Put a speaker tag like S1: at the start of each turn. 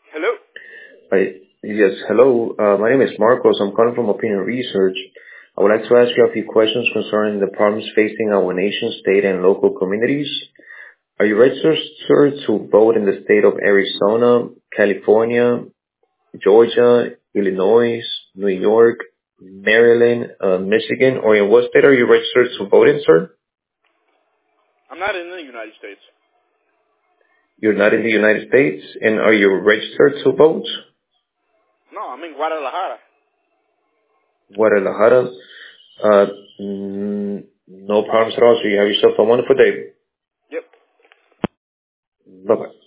S1: Hello?
S2: Yes, hello. My name is Marcos. I'm calling from Opinion Research. I would like to ask you a few questions concerning the problems facing our nation, state, and local communities. Are you registered, sir, to vote in the state of Arizona, California, Georgia, Illinois, New York, Maryland, Michigan, or in what state are you registered to vote in, sir?
S1: I'm not in the United States.
S2: You're not in the United States, and are you registered to vote?
S1: No, I'm in Guadalajara.
S2: Guadalajara. No problems at all. So you have yourself a wonderful day.
S1: Yep.
S2: Bye-bye.